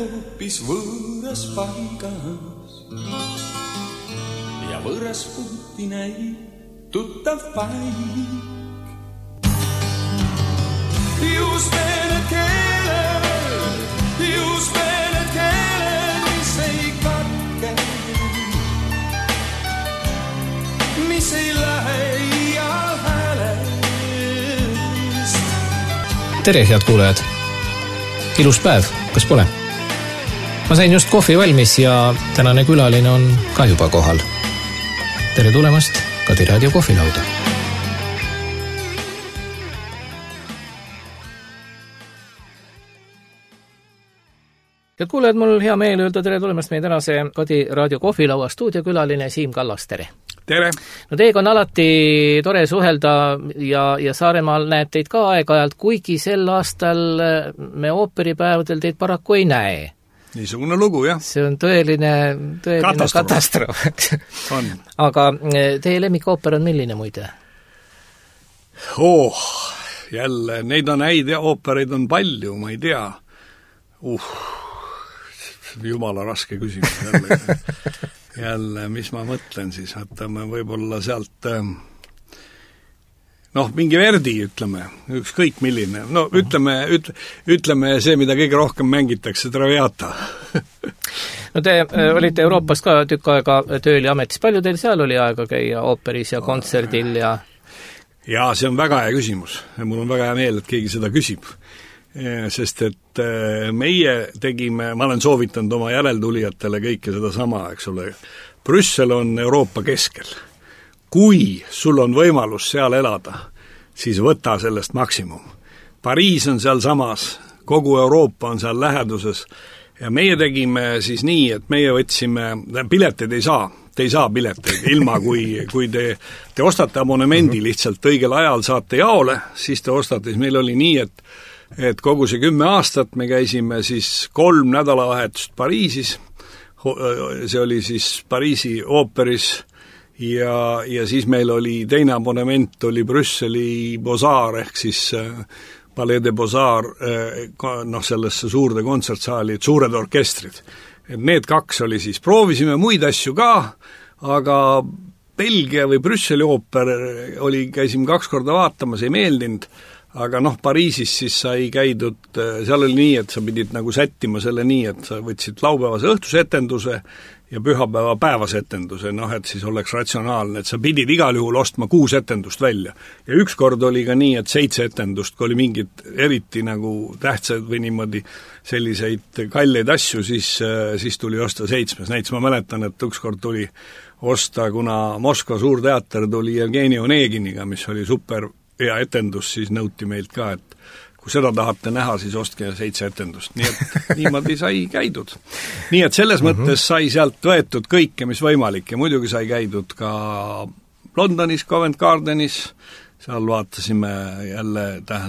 hoopis võõras paigas ja võõras puuti näib tuttav paik. Just need keeled, mis ei katke, mis ei lähe ial häälest. Tere, head kuulajad! Ilus päev, kas pole? Ma sain just kohvi valmis ja tänane külaline on ka juba kohal. Tere tulemast Kadi Raadio kohvilauda. Head kuulajad, mul hea meel öelda tere tulemast meie tänase Kadi Raadio kohvilaua stuudiokülaline Siim Kallas, tere! Tere! No teiega on alati tore suhelda ja Saaremaal näeb teid ka aeg-ajalt, kuigi sel aastal me ooperipäevadel teid paraku ei näe. Niisugune lugu, jah. See on tõeline katastroof. Aga teie lemmikooper on milline muide? Jälle, neid on häid ja oopereid on palju, ma ei tea. Jumala raske küsimus jälle, mis ma mõtlen siis, võtame võib-olla sealt mingi Verdi, ütleme, ükskõik milline. No ütleme see, mida kõige rohkem mängitakse, Traviata. No te olite Euroopas ka tükk aega tööl ja ametis. Palju teil seal oli aega käia ooperis ja kontserdil ja... Jaa, see on väga hea küsimus. Mul on väga hea meel, et keegi seda küsib. Sest et meie tegime, ma olen soovitanud oma järeltulijatele kõike seda sama, eks ole. Brüssel on Euroopa keskel. Kui sul on võimalus seal elada, siis võta sellest maksimum. Pariis on seal samas, kogu Euroopa on seal läheduses ja meie tegime siis nii, et meie võtsime, pileteid ei saa, te ei saa pileteid ilma, kui te ostate abonemendi lihtsalt õigel ajal saate jaole, siis te ostate, siis meil oli nii, et kogu see 10 aastat me käisime siis 3 nädalavahetust Pariisis, see oli siis Pariisi ooperis ja siis meil oli teine abonement, oli Brüsseli Beaux-Arts ehk siis Palais de Beaux-Arts, sellesse suurde kontsertsaali, suured orkestrid. Et need 2 oli siis, proovisime muid asju ka, aga Belgia või Brüsseli ooper käisime 2 korda vaatamas, ei meeldinud. Aga Pariisis siis sai käidud, seal oli nii, et sa pidid nagu sättima selle nii, et sa võtsid laupäevase õhtuse etenduse ja pühapäeva päevase etenduse, et siis oleks ratsionaalne, et sa pidid igal juhul ostma 6 etendust välja. Ja ükskord oli ka nii, et 7 etendust, kui oli mingid eriti nagu tähtsad või niimoodi selliseid kalleid asju, siis tuli osta 7. Näiteks ma mäletan, et ükskord tuli osta, kuna Moskva suurteater tuli Jevgeni Oneginiga, mis oli super ja etendus, siis nõuti meilt ka, et kui seda tahate näha, siis ostke 7 etendust. Nii et niimoodi sai käidud. Nii et selles mõttes sai sealt võetud kõike, mis võimalik ja muidugi sai käidud ka Londonis, Covent Gardenis, seal vaatasime jälle,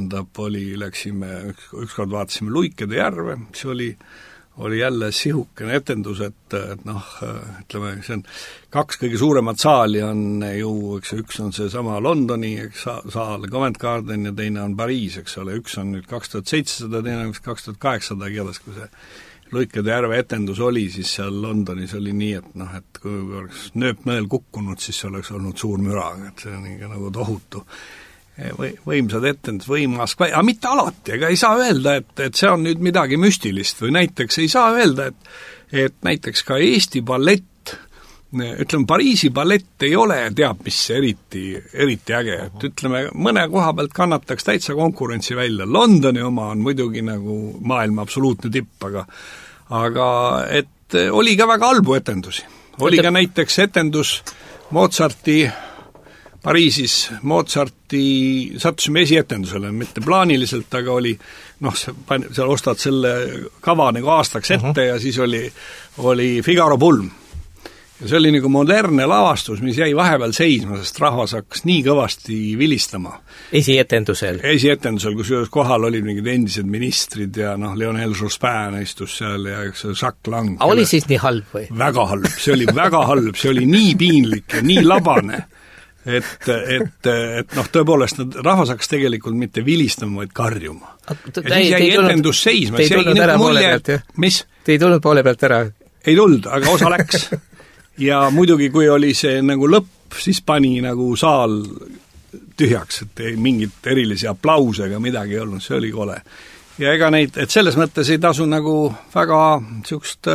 ükskord vaatasime Luikede järve, mis oli jälle sihukene etendus, et ütleme, see on 2 kõige suuremat saali on ju, üks on see sama Londoni saal, Covent Garden ja teine on Pariis, eks ole, üks on nüüd 2700, teine on 2800 keeles, kui see Luikede järve etendus oli, siis seal Londonis oli nii, et kui oleks nööpnõel kukkunud, siis see oleks olnud suur müra, et see on ikka nagu tohutu. Võimsad etendus, võimas, aga mitte alati, ega ei saa öelda, et see on nüüd midagi müstilist või näiteks ei saa öelda, et näiteks ka Eesti ballett, ütleme, Pariisi ballett ei ole teab mis eriti äge, et ütleme, mõne koha pealt kannataks täitsa konkurentsi välja. Londoni oma on muidugi nagu maailma absoluutne tipp, aga et oli ka väga halbu etendusi. Oli ka näiteks etendus Mozarti Pariisis sattusime esietendusele, mitte plaaniliselt, aga oli, seal ostad selle kava nagu aastaks ette ja siis oli Figaro pulm. Ja see oli nagu modernne lavastus, mis jäi vahepeal seisma, sest rahvas hakkas nii kõvasti vilistama. Esietendusel, kus kohal olid mingid endised ministrid ja Lionel Jospin istus seal ja Jacques Lang. Aga oli siis nii halb või? Väga halb, see oli väga halb, see oli nii piinlik ja nii labane. et noh, tõepoolest rahvas hakkas tegelikult mitte vilistama, vaid karjuma. Ja siis jäi etendus seisma. Te ei tulnud ära poole pealt, jah? Mis? Te ei tulnud poole pealt ära? Ei tulnud, aga osa läks. Ja muidugi, kui oli see nagu lõpp, siis pani nagu saal tühjaks, et ei mingit erilisi aplause ega midagi ei olnud, see oli kole. Ja ega neid, et selles mõttes ei tasu nagu väga niisugust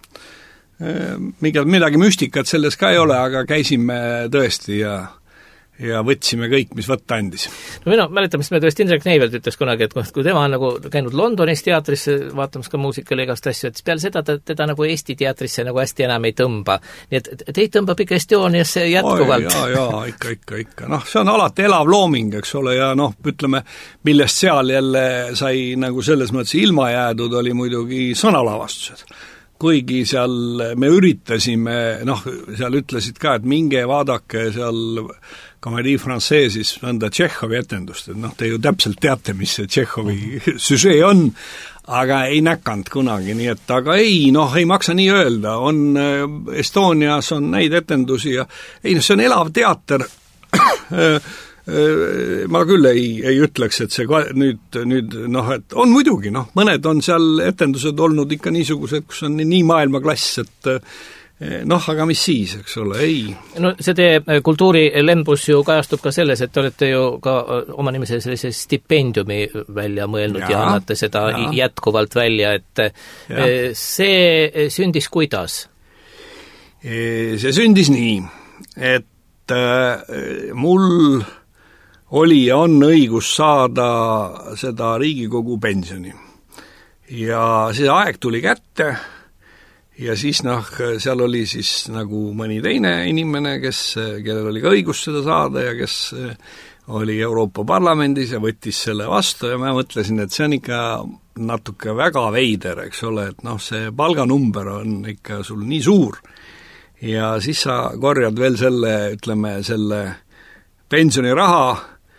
midagi müstikat selles ka ei ole, aga käisime tõesti ja võtsime kõik, mis võtta andis. No mina mäletan, mis me tõesti Indrek Neivelt ütles kunagi, et kui tema on nagu käinud Londonis teatrisse vaatamas ka muusikale igast asju, et peale seda teda nagu Eesti teatrisse nagu hästi enam ei tõmba. Nii et teid tõmbab ikka Estoniasse jätkuvalt. Jaa, ikka. Noh, see on alati elav looming, eks ole, ja noh, ütleme, millest seal jälle sai nagu selles mõttes ilma jäädud, oli muidugi sõnalavastused. Kuigi seal me üritasime, noh, seal ütlesid ka, et minge vaadake seal Comédie Française'is nõnda Tšehhovi etendust, et noh, te ju täpselt teate, mis see Tšehhovi süžee on, aga ei näkanud kunagi, nii et aga ei maksa nii öelda, on Estonias on neid etendusi ja ei, see on elav teater, ma küll ei ütleks, et see nüüd et on muidugi, mõned on seal etendused olnud ikka niisugused, kus on nii maailmaklass, et aga mis siis, eks ole, ei. No see teie kultuurilembus ju kajastub ka selles, et te olete ju ka oma nimese sellise stipendiumi välja mõelnud ja annate seda jätkuvalt välja, et see sündis kuidas? See sündis nii, et mul oli ja on õigus saada seda Riigikogu pensioni. Ja see aeg tuli kätte ja siis seal oli siis nagu mõni teine inimene, kellel oli ka õigus seda saada ja kes oli Euroopa Parlamendis ja võttis selle vastu ja ma mõtlesin, et see on ikka natuke väga veider, eks ole, et see palganumber on ikka sul nii suur ja siis sa korjad veel selle pensioniraha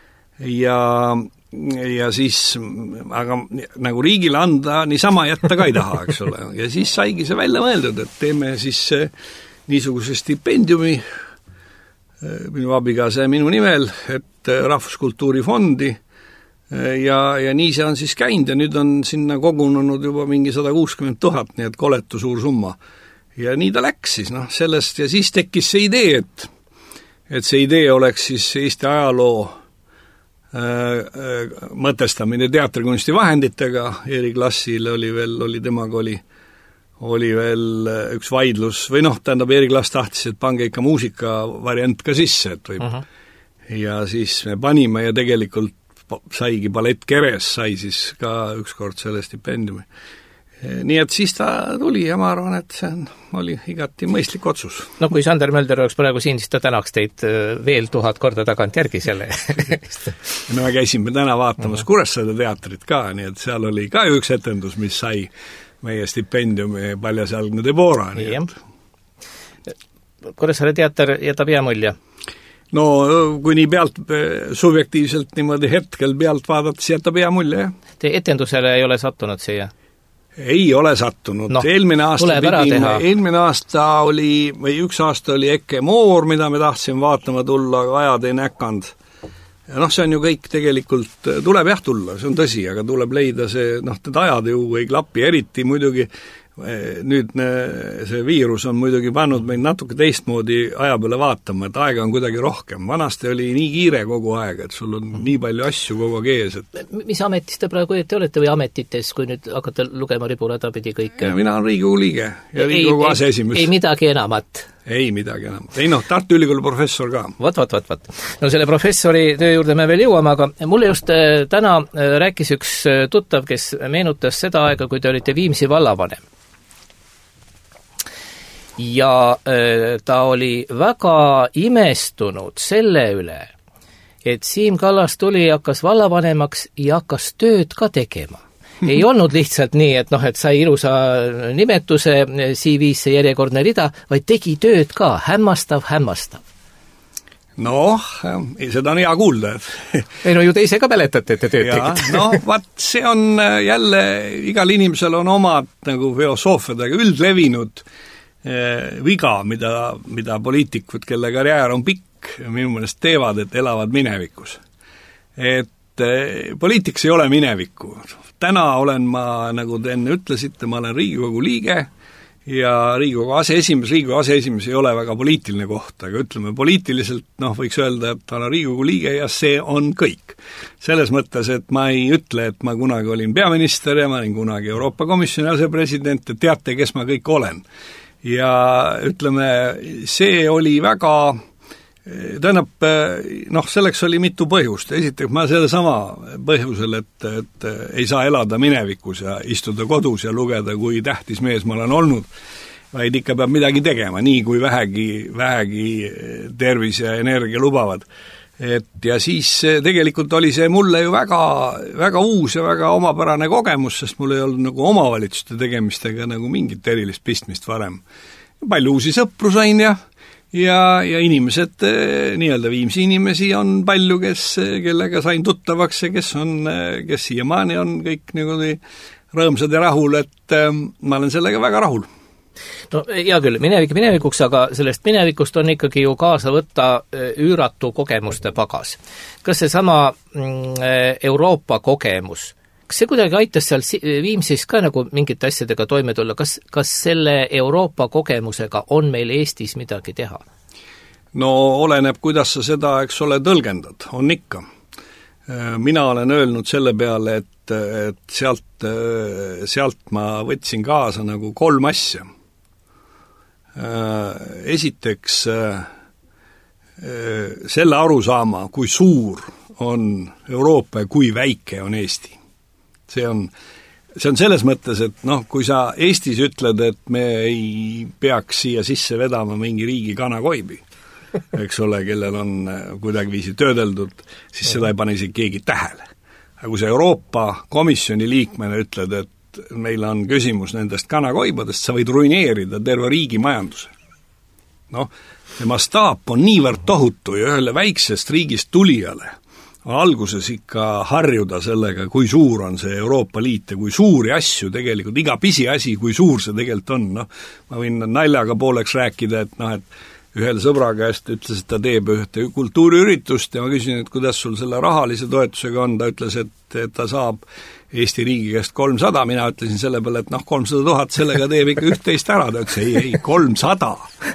ja siis, aga nagu riigile anda niisama jätta ka ei taha, eks ole. Ja siis saigi see välja mõeldud, et teeme siis niisuguse stipendiumi minu abikaasa ja minu nimel, et Rahvuskultuurifondi ja nii see on siis käinud ja nüüd on sinna kogunenud juba mingi 160 000, nii et koletu suur summa. Ja nii ta läks siis, sellest ja siis tekkis see idee, et see idee oleks siis Eesti ajaloo mõtestamine teatrikunsti vahenditega, Erik Lassil oli temaga oli veel üks vaidlus, või tähendab Erik Lass tahtis, et pange ikka muusika variant ka sisse, et võib. Ja siis me panime ja tegelikult saigi Ballett Keres, sai siis ka ükskord selle stipendiumi. Nii et siis ta tuli ja ma arvan, et see oli igati mõistlik otsus. No kui Sander Mölder oleks praegu siin, siis ta tänaks teid veel 1000 korda tagant järgi selle. Me käisime täna vaatamas Kuressaare teatrit ka, nii et seal oli ka üks etendus, mis sai meie stipendiumi Paljasjalgne Debora. Kuressaare teater jätab hea mulje? No kui nii pealt subjektiivselt niimoodi hetkel pealt vaadates jätab hea mulje, jah. Te etendusele ei ole sattunud siia? Ei ole sattunud. Eelmine aasta oli, või üks aasta oli Eke Moor, mida me tahtsime vaatama tulla, aga ajad ei näkanud. Ja see on ju kõik tegelikult, tuleb jah tulla, see on tõsi, aga tuleb leida see, need ajad ju ei klapi, eriti muidugi nüüd see viirus on muidugi pannud meid natuke teistmoodi aja peale vaatama, et aega on kuidagi rohkem. Vanasti oli nii kiire kogu aeg, et sul on nii palju asju kogu aeg ees. Et... Mis ametis te praegu te olete või ametites, kui nüüd hakkate lugema riburada pidi kõike? Mina olen Riigikogu liige ja Riigikogu aseesimees. Ei midagi enamat? Ei midagi enam. Ei Tartu Ülikooli professor ka. Vot. No selle professori töö juurde me veel jõuame, aga mulle just täna rääkis üks tuttav, kes meenutas seda aega, kui te olite Viimsi vallavanem. Ja ta oli väga imestunud selle üle, et Siim Kallas tuli ja hakkas vallavanemaks ja hakkas tööd ka tegema. Ei olnud lihtsalt nii, et et sai ilusa nimetuse CV-sse järjekordne rida, vaid tegi tööd ka, hämmastav. Seda on hea kuulda. Ei ju te ise ka mäletate, et te tööd tegite. See on jälle, igal inimesel on omad nagu filosoofiadega üldlevinud viga, mida poliitikud, kelle karjäär on pikk, kõik minu meelest teevad, et elavad minevikus. Et poliitikas ei ole minevikku. Täna olen ma, nagu te enne ütlesite, ma olen Riigikogu liige ja Riigikogu aseesimees ei ole väga poliitiline koht, aga ütleme poliitiliselt, võiks öelda, et olen Riigikogu liige ja see on kõik. Selles mõttes, et ma ei ütle, et ma kunagi olin peaminister ja ma olin kunagi Euroopa Komisjoni asepresident, et teate, kes ma kõik olen. Ja ütleme, see oli väga, tähendab, selleks oli mitu põhjust. Esiteks ma selle sama põhjusel, et ei saa elada minevikus ja istuda kodus ja lugeda, kui tähtis mees ma olen olnud, vaid ikka peab midagi tegema, nii kui vähegi tervis ja energia lubavad. Ja siis tegelikult oli see mulle ju väga, väga uus ja väga omapärane kogemus, sest mul ei olnud nagu omavalitsuste tegemistega nagu mingit erilist pistmist varem. Palju uusi sõpru sain ja inimesed, nii-öelda Viimsi inimesi on palju, kellega sain tuttavaks ja kes siiamaani on kõik nagu rõõmsad ja rahul, et ma olen sellega väga rahul. No hea küll, minevikuks, aga sellest minevikust on ikkagi ju kaasa võtta üüratu kogemuste pagas. Kas see sama Euroopa kogemus, kas see kuidagi aitas seal Viimsis ka nagu mingite asjadega toime tulla? Kas selle Euroopa kogemusega on meil Eestis midagi teha? No oleneb, kuidas sa seda, eks ole, tõlgendad, on ikka. Mina olen öelnud selle peale, et sealt ma võtsin kaasa nagu 3 asja. Esiteks selle arusaama, kui suur on Euroopa ja kui väike on Eesti. See on selles mõttes, et kui sa Eestis ütled, et me ei peaks siia sisse vedama mingi riigi kanakoibi, eks ole, kellel on kuidagi viisi töödeldud, siis seda ei pane isegi keegi tähele. Aga kui sa Euroopa Komisjoni liikmena ütled, et meil on küsimus nendest kanakoibadest, sa võid ruineerida terve riigi majanduse. See mastaap on niivõrd tohutu ja ühele väiksest riigist tulijale on alguses ikka harjuda sellega, kui suur on see Euroopa Liit ja kui suuri asju tegelikult, iga pisiasi, kui suur see tegelikult on. Ma võin naljaga pooleks rääkida, et ühel sõbra käest ütles, et ta teeb ühte kultuuriüritust ja ma küsin, et kuidas sul selle rahalise toetusega on, ta ütles, et ta saab Eesti riigi käest 300, mina ütlesin selle peale, et 300 000, sellega teeb ikka 11 ära, ta ütles, ei, 300.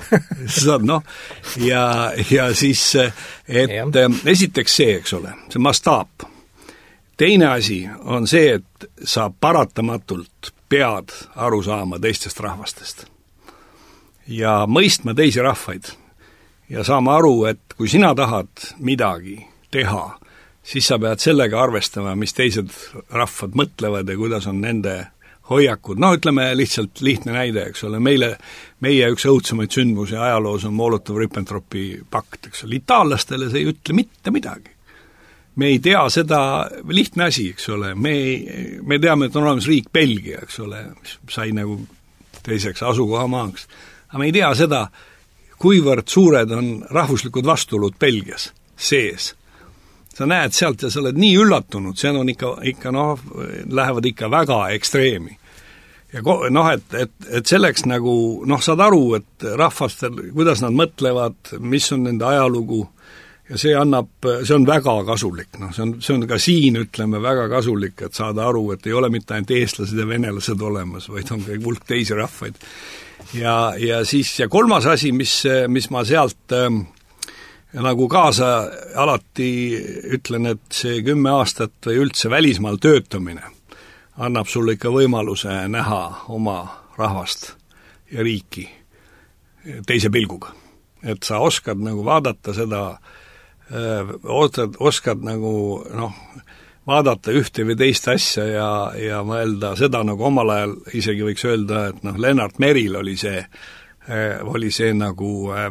Ja siis, et esiteks see, eks ole, see mastaap. Teine asi on see, et sa paratamatult pead aru saama teistest rahvastest ja mõistma teisi rahvaid ja saama aru, et kui sina tahad midagi teha, siis sa pead sellega arvestama, mis teised rahvad mõtlevad ja kuidas on nende hoiakud. Ütleme lihtsalt lihtne näide, eks ole, meie üks õudsemaid sündmusi ajaloos on Molotov-Ribbentropi pakt, eks ole, itaallastele see ei ütle mitte midagi. Me ei tea seda, lihtne asi, eks ole, me teame, et on olemas riik Belgia, eks ole, mis sai nagu teiseks asukohamaaks. Aga me ei tea seda, kuivõrd suured on rahvuslikud vastuolud Belgias sees. Sa näed sealt ja sa oled nii üllatunud, see on ikka lähevad ikka väga ekstreemi. Ja et selleks nagu, saad aru, et rahvastel, kuidas nad mõtlevad, mis on nende ajalugu, ja see on väga kasulik. See on ka siin, ütleme, väga kasulik, et saada aru, et ei ole mitte ainult eestlased ja venelased olemas, vaid on ka hulk teisi rahvaid. Ja kolmas asi, mis ma sealt nagu kaasa alati ütlen, et see 10 aastat või üldse välismaal töötamine annab sulle ikka võimaluse näha oma rahvast ja riiki teise pilguga. Et sa oskad nagu vaadata seda, oskad nagu vaadata ühte või teist asja ja mõelda seda nagu omal ajal isegi võiks öelda, et Lennart Meril oli see nagu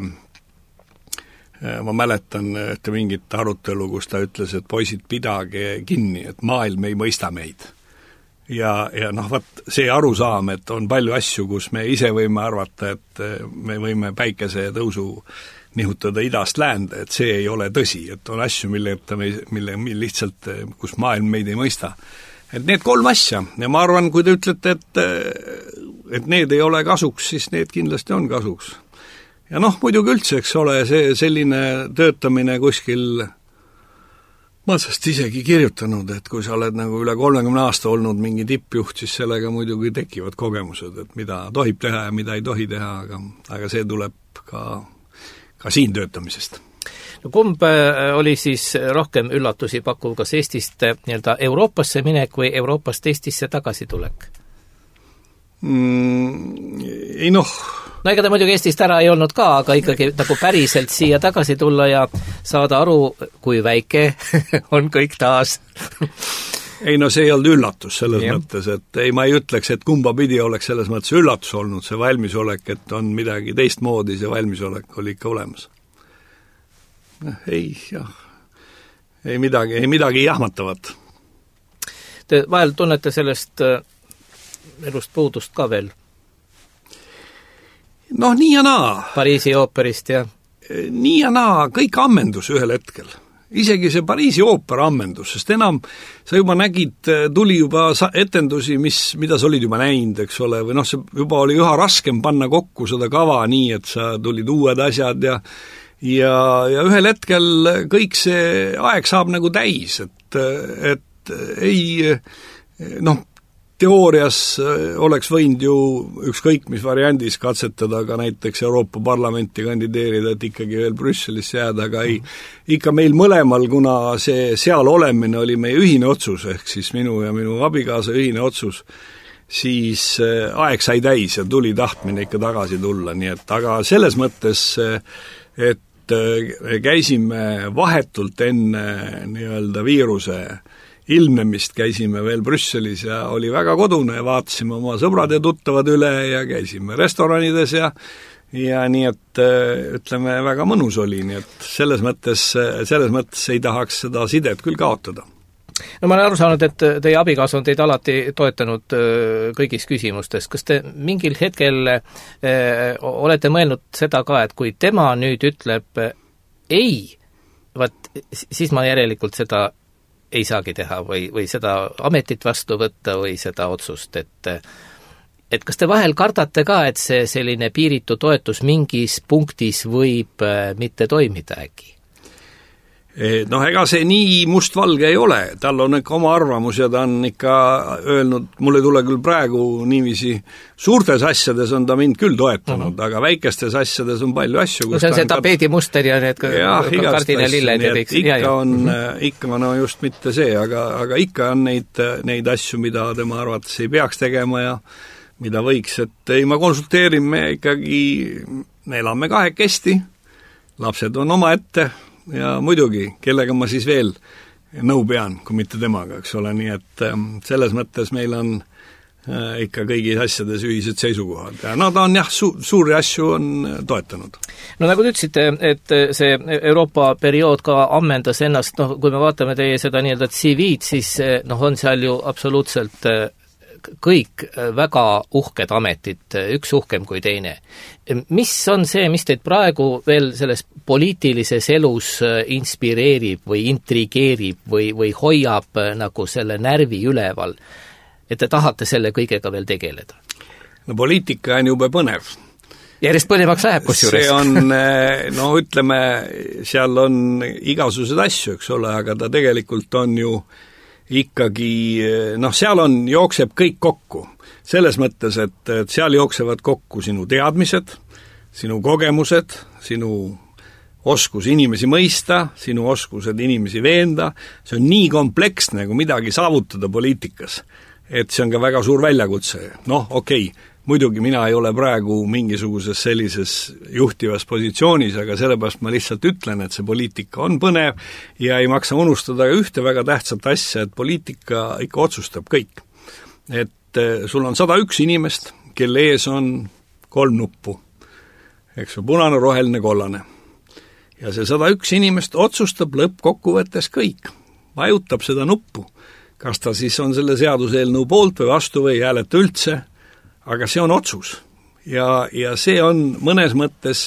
ma mäletan ühte mingit arutelu, kus ta ütles, et poisid, pidage kinni, et maailm ei mõista meid. Ja see arusaam, et on palju asju, kus me ise võime arvata, et me võime päikese tõusu nihutada idast läände, et see ei ole tõsi, et on asju, mille lihtsalt, kus maailm meid ei mõista. Et need 3 asja ja ma arvan, kui te ütlete, et need ei ole kasuks, siis need kindlasti on kasuks. ja noh, muidugi üldse, eks ole, see selline töötamine kuskil, ma sest isegi kirjutanud, et kui sa oled nagu üle 30 aasta olnud mingi tippjuht, siis sellega muidugi tekivad kogemused, et mida tohib teha ja mida ei tohi teha, aga see tuleb ka siin töötamisest. No kumb oli siis rohkem üllatusi pakkuv, kas Eestist nii-öelda Euroopasse minek või Euroopast Eestisse tagasi tulek? Ei noh. No ega ta muidugi Eestist ära ei olnud ka, aga ikkagi nagu päriselt siia tagasi tulla ja saada aru, kui väike on kõik taas. Ei no see ei olnud üllatus selles mõttes, et ei, ma ei ütleks, et kumba pidi oleks selles mõttes üllatus olnud, see valmisolek, et on midagi teistmoodi, see valmisolek oli ikka olemas. Ei midagi jahmatavat. Te vahel tunnete sellest elust puudust ka veel? Noh, nii ja naa. Pariisi ooperist ja? Nii ja naa, kõik ammendus ühel hetkel. Isegi see Pariisi ooper ammendus, sest enam sa juba nägid, tuli juba etendusi, mida sa olid juba näinud, eks ole, või noh, see juba oli üha raskem panna kokku seda kava nii, et sa tulid uued asjad ja ühel hetkel kõik see aeg saab nagu täis, et ei, noh, teoorias oleks võinud ju ükskõik mis variandis katsetada ka näiteks Euroopa Parlamenti kandideerida, et ikkagi veel Brüsselisse jääda, aga ei, ikka meil mõlemal, kuna see seal olemine oli meie ühine otsus, ehk siis minu ja minu abikaasa ühine otsus, siis aeg sai täis ja tuli tahtmine ikka tagasi tulla, nii et aga selles mõttes, et käisime vahetult enne nii-öelda viiruse ilmnemist, käisime veel Brüsselis ja oli väga kodune ja vaatasime oma sõbrad ja tuttavad üle ja käisime restoranides ja nii, et ütleme, väga mõnus oli, nii et selles mõttes ei tahaks seda sidet küll kaotada. No ma olen aru saanud, et teie abikaasa on teid alati toetanud kõigis küsimustes. Kas te mingil hetkel olete mõelnud seda ka, et kui tema nüüd ütleb ei, siis ma järelikult seda ei saagi teha või seda ametit vastu võtta või seda otsust, et kas te vahel kardate ka, et see selline piiritu toetus mingis punktis võib mitte toimida äkki? Noh, ega see nii mustvalge ei ole, tal on ikka oma arvamus ja ta on ikka öelnud, mul ei tule küll praegu niiviisi, suurtes asjades on ta mind küll toetanud, aga väikestes asjades on palju asju. See on see tapeedimuster ja need kardinalilled ja kõik. Ikka no just mitte see, aga ikka on neid asju, mida tema arvates ei peaks tegema ja mida võiks, et ei, ma konsulteerin, me ikkagi elame kahekesti, lapsed on oma ette, ja muidugi, kellega ma siis veel nõu pean, kui mitte temaga, eks ole, nii et selles mõttes meil on ikka kõigis asjades ühised seisukohad ja no ta on jah, suuri asju on toetanud. No nagu te ütlesite, et see Euroopa periood ka ammendas ennast, noh, kui me vaatame teie seda nii-öelda CV-d, siis noh, on seal ju absoluutselt kõik väga uhked ametid, üks uhkem kui teine. Mis on see, mis teid praegu veel selles poliitilises elus inspireerib või intrigeerib või hoiab nagu selle närvi üleval, et te tahate selle kõigega veel tegeleda? No poliitika on jube põnev. Järjest põnevaks läheb kusjuures. See on, no ütleme, seal on igasugused asju, eks ole, aga ta tegelikult on ju ikkagi, noh, seal jookseb kõik kokku. Selles mõttes, et seal jooksevad kokku sinu teadmised, sinu kogemused, sinu oskus inimesi mõista, sinu oskused inimesi veenda, see on nii kompleksne, kui midagi saavutada poliitikas, et see on ka väga suur väljakutse. Noh, okei, muidugi mina ei ole praegu mingisuguses sellises juhtivas positsioonis, aga sellepärast ma lihtsalt ütlen, et see poliitika on põnev ja ei maksa unustada ühte väga tähtsat asja, et poliitika ikka otsustab kõik. Et sul on 101 inimest, kelle ees on 3 nuppu, eks ju, punane, roheline, kollane. Ja see 101 inimest otsustab lõppkokkuvõttes kõik, vajutab seda nuppu. Kas ta siis on selle seaduseelnõu poolt või vastu või hääleta üldse, aga see on otsus ja see on mõnes mõttes,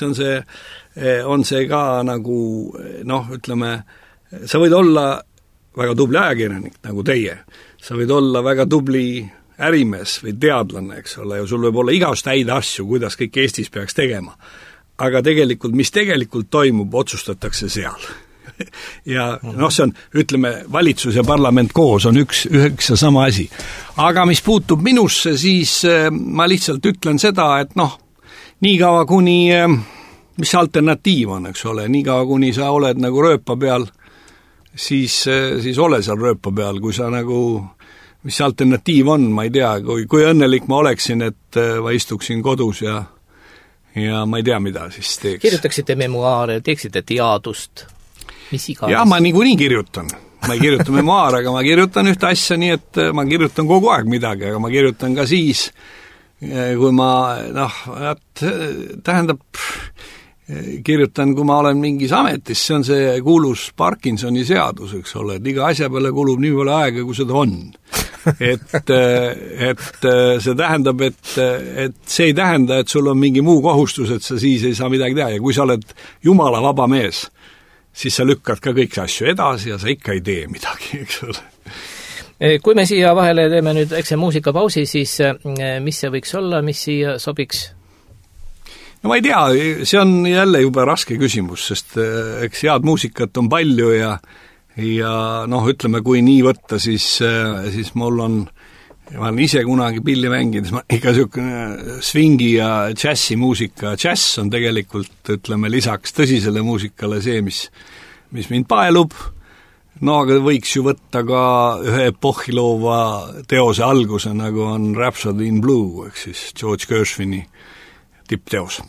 on see ka nagu, noh, ütleme, sa võid olla väga tubli ajakirjanik nagu teie, sa võid olla väga tubli ärimees või teadlane, eks ole, ja sul võib olla igast häid asju, kuidas kõik Eestis peaks tegema. aga tegelikult, mis tegelikult toimub, otsustatakse seal. Ja see on, ütleme, valitsus ja parlament koos on üks ja sama asi. Aga mis puutub minusse, siis ma lihtsalt ütlen seda, et niikaua kuni, mis alternatiiv on, eks ole, niikaua kuni sa oled nagu rööpa peal, siis ole seal rööpa peal, kui sa nagu, mis alternatiiv on, ma ei tea, kui õnnelik ma oleksin, et ma istuksin kodus ja ma ei tea, mida siis teeks. Kirjutaksite memuaare, teeksite teadust, mis iganes? Jah, ma niikuinii kirjutan. Ma ei kirjuta memuaare, aga ma kirjutan ühte asja nii, et ma kirjutan kogu aeg midagi, aga ma kirjutan ka siis, kui ma, tähendab, kirjutan, kui ma olen mingis ametis, see on see kuulus Parkinsoni seadus, eks ole, et iga asja peale kulub nii palju aega, kui seda on. Et see tähendab, et see ei tähenda, et sul on mingi muu kohustus, et sa siis ei saa midagi teha ja kui sa oled jumala vaba mees, siis sa lükkad ka kõik asju edasi ja sa ikka ei tee midagi, eks ole. Kui me siia vahele teeme nüüd väikse muusikapausi, siis mis see võiks olla, mis siia sobiks? No ma ei tea, see on jälle juba raske küsimus, sest eks head muusikat on palju ja ütleme, kui nii võtta, siis mul on, ma olen ise kunagi pilli mängides, ikka niisugune swingi ja džässi muusika. Džäss on tegelikult, ütleme, lisaks tõsisele muusikale see, mis mind paelub. Aga võiks ju võtta ka ühe epohhi loova teose alguse, nagu on Rhapsody in Blue, ehk siis George Gershwini tippteos.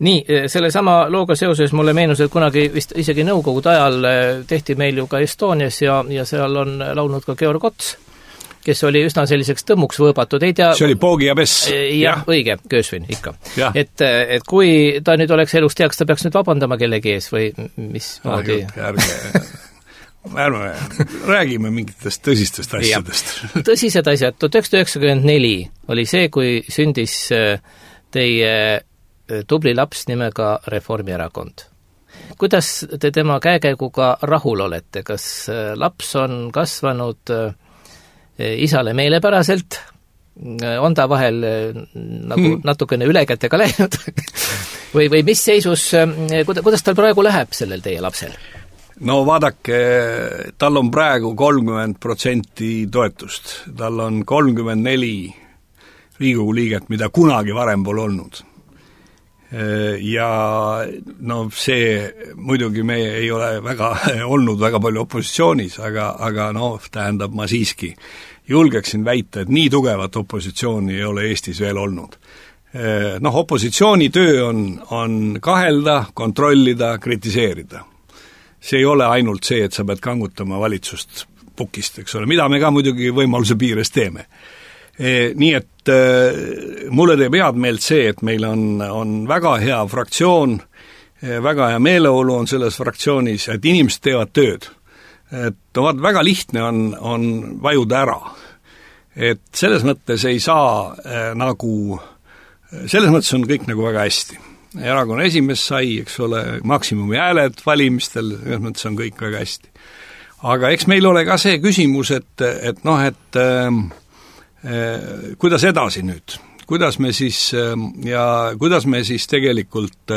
Nii, selle sama looga seoses mulle meenus, et kunagi vist isegi nõukogude ajal tehti meil ju ka Estonias ja seal on laulnud ka Georg Ots, kes oli üsna selliseks tõmmuks võõbatud, ei tea... See oli Poogi ja Pess. Jah, õige, Köösvin ikka. Et kui ta nüüd oleks elus teaks, ta peaks nüüd vabandama kellegi ees või mis moodi... Ärme räägime mingitest tõsistest asjadest. Tõsised asjad. 1994 oli see, kui sündis teie tubli laps nimega Reformierakond. Kuidas te tema käekäiguga rahul olete? Kas laps on kasvanud isale meelepäraselt, on ta vahel nagu natukene ülekätega läinud või mis seisus, kuidas tal praegu läheb sellel teie lapsel? No vaadake, tal on praegu 30% toetust, tal on 34 Riigikogu liiget, mida kunagi varem pole olnud. Ja no see muidugi me ei ole olnud väga palju opositsioonis, aga no tähendab ma siiski julgeksin väita, et nii tugevat opositsiooni ei ole Eestis veel olnud. Noh, opositsiooni töö on kahelda, kontrollida, kritiseerida. See ei ole ainult see, et sa pead kangutama valitsust pukist, eks ole, mida me ka muidugi võimaluse piires teeme. Nii et mulle teeb head meelt see, et meil on väga hea fraktsioon, väga hea meeleolu on selles fraktsioonis, et inimesed teevad tööd. Et väga lihtne on vajuda ära. Et selles mõttes ei saa selles mõttes on kõik nagu väga hästi. Erakonna esimees sai, eks ole, maksimumi hääled valimistel, selles mõttes on kõik väga hästi. Aga eks meil ole ka see küsimus, et kuidas edasi nüüd? Kuidas me siis tegelikult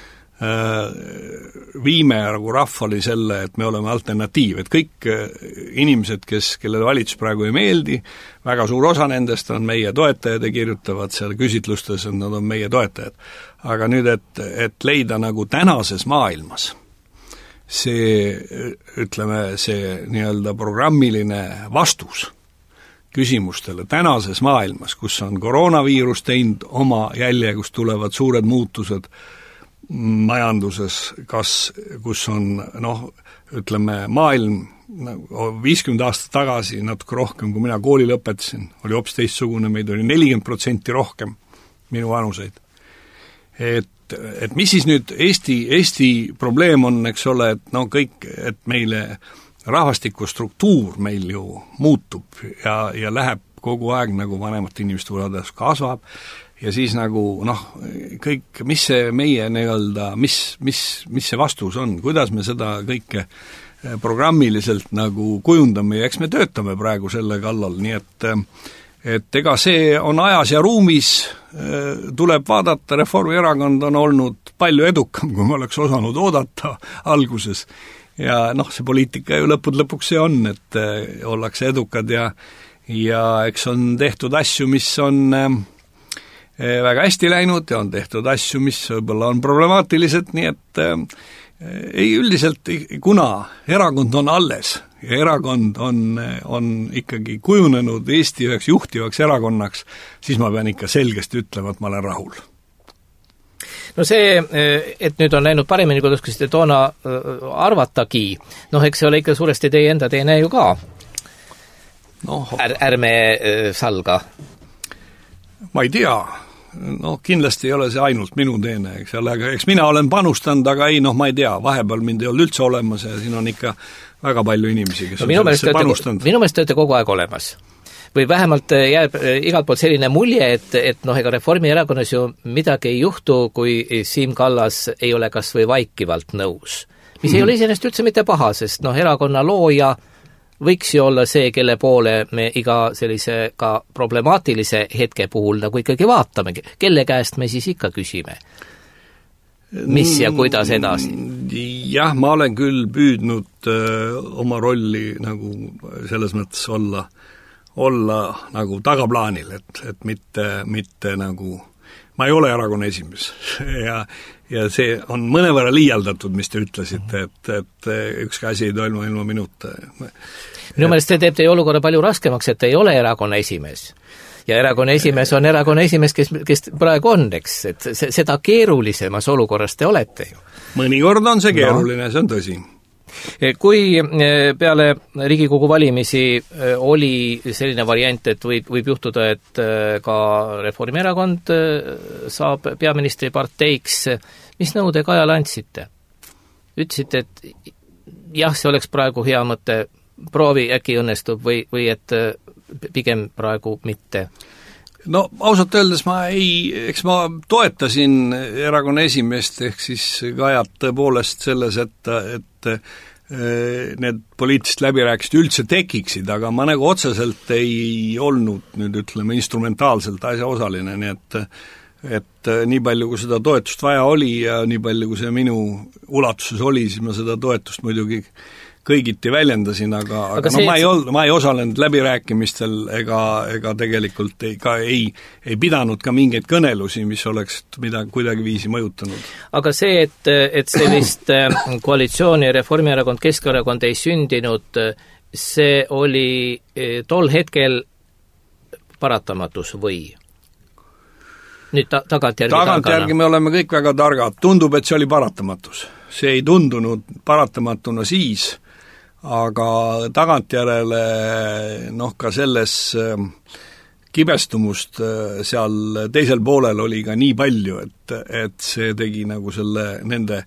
viime nagu rahvali selle, et me oleme alternatiiv, et kõik inimesed, kellele valitsus praegu ei meeldi, väga suur osa nendest on meie toetajad ja kirjutavad seal küsitlustes, et nad on meie toetajad. Aga nüüd, et leida nagu tänases maailmas see nii-öelda programmiline vastus küsimustele tänases maailmas, kus on koroonaviirus teinud oma jälje, kus tulevad suured muutused majanduses, kus on, maailm 50 aastat tagasi, natuke rohkem, kui mina kooli lõpetasin, oli hoopis teistsugune, meid oli 40% rohkem minu vanuseid. Et mis siis nüüd Eesti probleem on, eks ole, et meile rahvastikustruktuur meil ju muutub ja läheb kogu aeg nagu vanemate inimeste hulgas kasvab ja siis nagu kõik, mis see meie nii-öelda, mis see vastus on, kuidas me seda kõike programmiliselt nagu kujundame ja eks me töötame praegu selle kallal, nii et ega see on ajas ja ruumis, tuleb vaadata, Reformierakond on olnud palju edukam, kui me oleks osanud oodata alguses. Ja see poliitika ju lõpuks see on, et ollakse edukad ja eks on tehtud asju, mis on väga hästi läinud ja on tehtud asju, mis võib-olla on problemaatilised, nii et ei üldiselt, kuna erakond on alles ja erakond on ikkagi kujunenud Eesti üheks juhtivaks erakonnaks, siis ma pean ikka selgesti ütlema, et ma olen rahul. No see, et nüüd on läinud paremini, kui oskasite toona arvatagi, eks see ole ikka suuresti teie enda teene ju ka. Ärme salga. Ma ei tea. Kindlasti ei ole see ainult minu teene, eks ole, aga eks mina olen panustanud, aga ma ei tea, vahepeal mind ei olnud üldse olemas ja siin on ikka väga palju inimesi, kes on sellesse panustanud. Minu meelest olete kogu aeg olemas. Või vähemalt jääb igalt poolt selline mulje, et ega Reformierakonnas ju midagi ei juhtu, kui Siim Kallas ei ole kas või vaikivalt nõus. Mis ei ole iseenesest üldse mitte paha, sest erakonna looja võiks ju olla see, kelle poole me iga sellise ka problemaatilise hetke puhul nagu ikkagi vaatame. Kelle käest me siis ikka küsime? Mis ja kuidas edasi? Jah, ma olen küll püüdnud oma rolli nagu selles mõttes olla nagu tagaplaanil, et mitte nagu, ma ei ole erakonna esimees ja see on mõnevõrra liialdatud, mis te ütlesite, et ükski asi ei toimu ilma minuta. Minu meelest see teeb teie olukorra palju raskemaks, et te ei ole erakonna esimees. ja erakonna esimees on erakonna esimees, kes praegu on, eks, et seda keerulisemas olukorras te olete ju. Mõnikord on see keeruline, see on tõsi. Kui peale Riigikogu valimisi oli selline variant, et võib juhtuda, et ka Reformierakond saab peaministriparteiks, mis nõude Kajale andsite? Ütlesite, et jah, see oleks praegu hea mõte, proovi äkki õnnestub või et pigem praegu mitte? No ausalt öeldes eks ma toetasin erakonna esimeest ehk siis Kajat tõepoolest selles, et need poliitilised läbirääkimised üldse tekiksid, aga ma nagu otseselt ei olnud nüüd ütleme instrumentaalselt asja osaline, nii et nii palju, kui seda toetust vaja oli ja nii palju, kui see minu ulatuses oli, siis ma seda toetust muidugi kõigiti väljendasin, aga no, ma ei osalenud läbirääkimistel ega tegelikult ei pidanud ka mingeid kõnelusi, mis oleks kuidagiviisi mõjutanud. Aga see, et sellist koalitsiooni Reformierakond, Keskerakond ei sündinud, see oli tol hetkel paratamatus või? Nüüd tagantjärgi me oleme kõik väga targad. Tundub, et see oli paratamatus. See ei tundunud paratamatuna siis, aga tagantjärele ka selles kibestumust seal teisel poolel oli ka nii palju, et see tegi nagu nende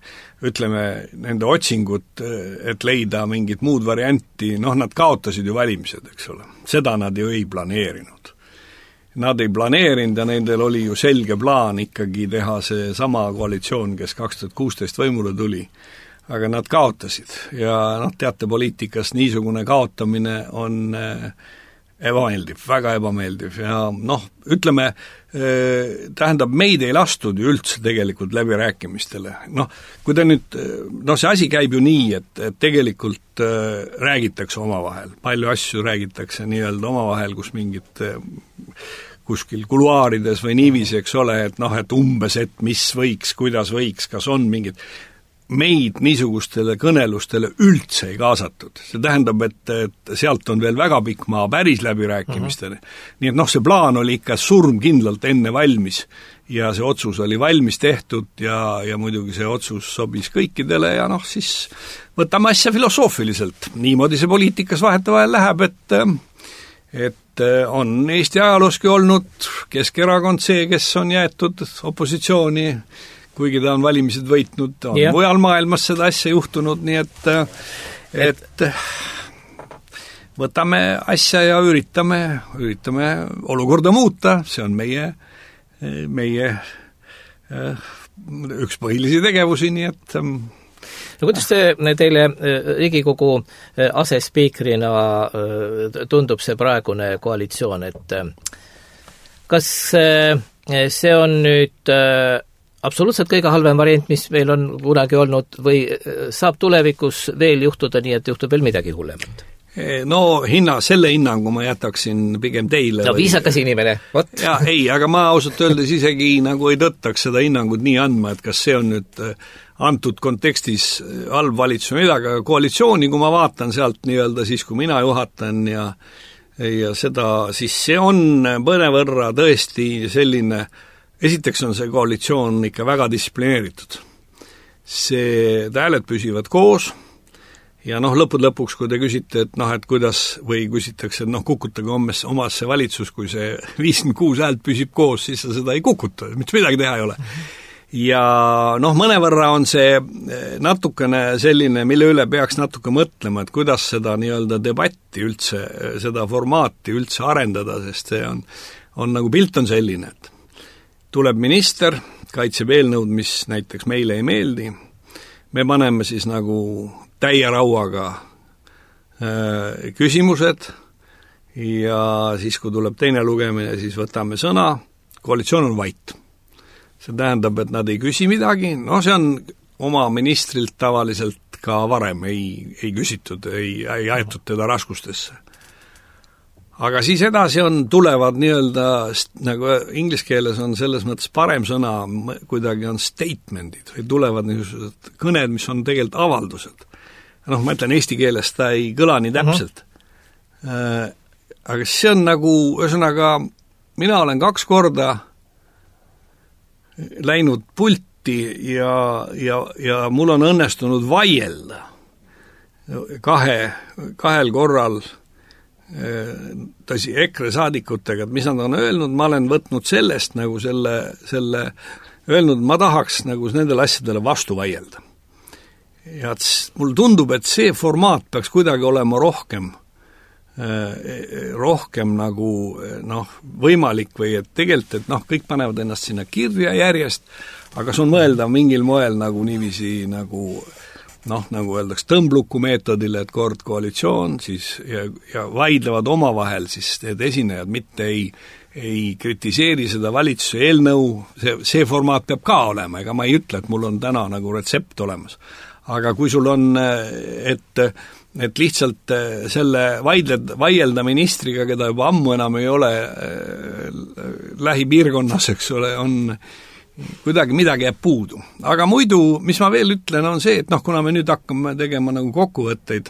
otsingut, et leida mingit muud varianti, nad kaotasid ju valimised, eks ole. Seda nad ju ei planeerinud. Nad ei planeerinud ja nendel oli ju selge plaan ikkagi teha see sama koalitsioon, kes 2016 võimule tuli, aga nad kaotasid ja teate, poliitikas niisugune kaotamine on ebameeldiv, väga ebameeldiv ja ütleme, tähendab, meid ei lastud ju üldse tegelikult läbirääkimistele. Kui te nüüd, see asi käib ju nii, et tegelikult räägitakse omavahel, palju asju räägitakse nii-öelda omavahel, kus mingid kuskil kuluaarides või niiviisi, eks ole, et umbes, et mis võiks, kuidas võiks, kas on mingid meid niisugustele kõnelustele üldse ei kaasatud. See tähendab, et sealt on veel väga pikk maa päris läbirääkimistele. Nii et see plaan oli ikka surmkindlalt enne valmis ja see otsus oli valmis tehtud ja muidugi see otsus sobis kõikidele ja siis võtame asja filosoofiliselt. Niimoodi see poliitikas vahetevahel läheb, et on Eesti ajalooski olnud Keskerakond see, kes on jäetud opositsiooni, kuigi ta on valimised võitnud, on mujal maailmas seda asja juhtunud, nii et võtame asja ja üritame olukorda muuta, see on meie üks põhilisi tegevusi, nii et no kuidas teile Riigikogu asespiikrina tundub see praegune koalitsioon, et kas see on nüüd absoluutselt kõige halvem variant, mis meil on kunagi olnud või saab tulevikus veel juhtuda nii, et juhtub veel midagi hullemat? No selle hinnangu ma jätaksin pigem teile. No viisakas inimene, vot. Ja ei, aga ma ausalt öeldes isegi nagu ei tõttaks seda hinnangut nii andma, et kas see on nüüd antud kontekstis halb valitsus või midagi, aga koalitsiooni, kui ma vaatan sealt nii-öelda siis, kui mina juhatan ja seda, siis see on mõnevõrra tõesti selline. Esiteks on see koalitsioon ikka väga distsiplineeritud. Hääled püsivad koos ja lõpuks, kui te küsite, et kuidas, või küsitakse, et kukutage omasse valitsus, kui see 56 häält püsib koos, siis sa seda ei kukuta, mitte midagi teha ei ole. Ja mõnevõrra on see natukene selline, mille üle peaks natuke mõtlema, et kuidas seda nii-öelda debatti üldse, seda formaati üldse arendada, sest see on nagu pilt on selline, et tuleb minister, kaitseb eelnõud, mis näiteks meile ei meeldi, me paneme siis nagu täie rauaga küsimused ja siis, kui tuleb teine lugemine, siis võtame sõna, koalitsioon on vait. See tähendab, et nad ei küsi midagi, see on oma ministrilt tavaliselt ka varem ei küsitud, ei aetud teda raskustesse. Aga siis edasi tulevad nii-öelda, nagu inglise keeles on selles mõttes parem sõna, kuidagi on statementid või tulevad niisugused kõned, mis on tegelikult avaldused. Ma ütlen, eesti keeles ta ei kõla nii täpselt. Aga see on nagu, ühesõnaga, mina olen 2 korda läinud pulti ja mul on õnnestunud vaielda kahel korral tõsi EKRE saadikutega, et mis nad on öelnud, ma olen võtnud sellest nagu selle öelnud, ma tahaks nagu nendele asjadele vastu vaielda. Ja mulle tundub, et see formaat peaks kuidagi olema rohkem nagu võimalik või et tegelikult, et kõik panevad ennast sinna kirja järjest, aga see on mõeldav mingil moel nagu niiviisi nagu öeldaks tõmbluku meetodile, et kord koalitsioon siis ja vaidlevad omavahel siis need esinejad, mitte ei kritiseeri seda valitsuse eelnõu, see formaat peab ka olema, ega ma ei ütle, et mul on täna nagu retsept olemas. Aga kui sul on, et lihtsalt selle vaielda ministriga, keda juba ammu enam ei ole lähipiirkonnas, eks ole, on kuidagi midagi jääb puudu. Aga muidu, mis ma veel ütlen, on see, et kuna me nüüd hakkame tegema nagu kokkuvõtteid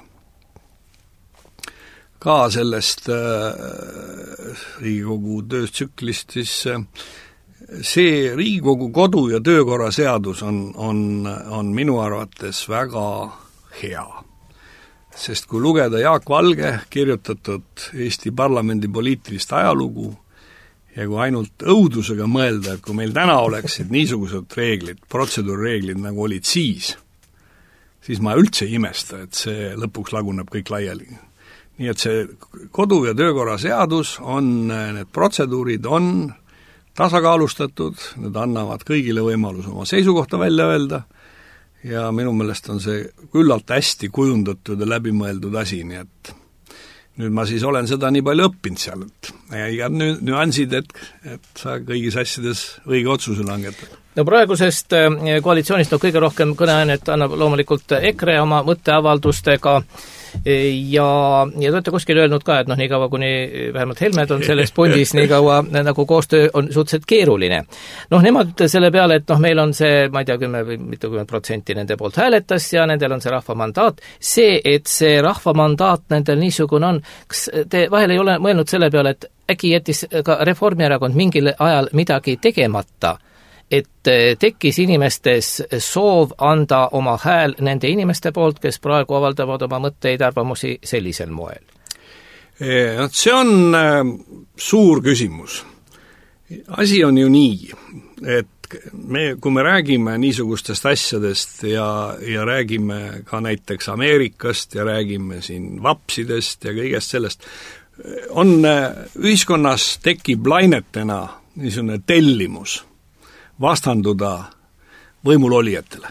ka sellest Riigikogu töötsüklist, siis see Riigikogu kodu- ja töökorra seadus on minu arvates väga hea. Sest kui lugeda Jaak Valge kirjutatud Eesti parlamendi poliitilist ajalugu ja kui ainult õudusega mõelda, et kui meil täna oleksid niisugused reeglid, protseduurireeglid nagu olid siis ma üldse ei imesta, et see lõpuks laguneb kõik laiali. Nii et see kodu- ja töökorra seadus need protseduurid on tasakaalustatud, need annavad kõigile võimaluse oma seisukohta välja öelda ja minu meelest on see küllalt hästi kujundatud ja läbimõeldud asi, nii et nüüd ma siis olen seda nii palju õppinud seal, et igad nüansid, et sa kõigis asjades õige otsuse langetad. No praegusest koalitsioonist kõige rohkem kõneainet annab loomulikult EKRE oma mõtteavaldustega ja te olete kuskil öelnud ka, et nii kaua, kuni vähemalt Helmed on selles pundis, nii kaua nagu koostöö on suhteliselt keeruline. Nemad selle peale, et meil on see, ma ei tea, 10 või mitu 10% nende poolt hääletas ja nendel on see rahvamandaat. See, et see rahvamandaat nendel niisugune on, kas te vahel ei ole mõelnud selle peale, et äkki jättis ka Reformierakond mingil ajal midagi tegemata, et tekkis inimestes soov anda oma hääl nende inimeste poolt, kes praegu avaldavad oma mõtteid, arvamusi sellisel moel? See on suur küsimus. Asi on ju nii, et kui me räägime niisugustest asjadest ja räägime ka näiteks Ameerikast ja räägime siin vapsidest ja kõigest sellest, on ühiskonnas tekib lainetena niisugune tellimus vastanduda võimulolijatele.